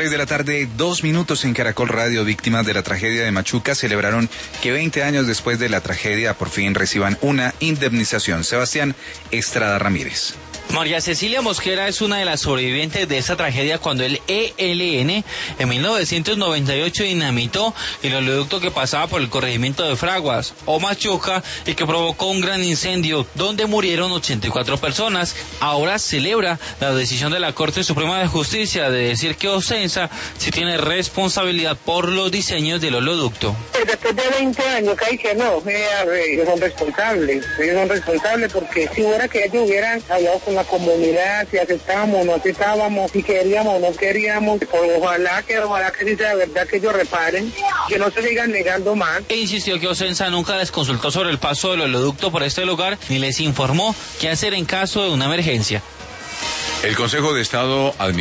3 de la tarde, 2 minutos en Caracol Radio. Víctimas de la tragedia de Machuca celebraron que 20 años después de la tragedia por fin reciban una indemnización. Sebastián Estrada Ramírez. María Cecilia Mosquera es una de las sobrevivientes de esta tragedia cuando el ELN en 1998 dinamitó el oleoducto que pasaba por el corregimiento de Fraguas o Machuca y que provocó un gran incendio donde murieron 84 personas. Ahora celebra la decisión de la Corte Suprema de Justicia de decir que Ocensa sí tiene responsabilidad por los diseños del oleoducto. Después de 20 años que no, ellos son responsables porque si fuera que ellos hubieran hablado con la comunidad, si aceptábamos o no aceptábamos, si queríamos o no queríamos, pues ojalá que sí sea verdad que ellos reparen, que no se sigan negando más. E insistió que Ocensa nunca les consultó sobre el paso del oleoducto por este lugar ni les informó qué hacer en caso de una emergencia. El Consejo de Estado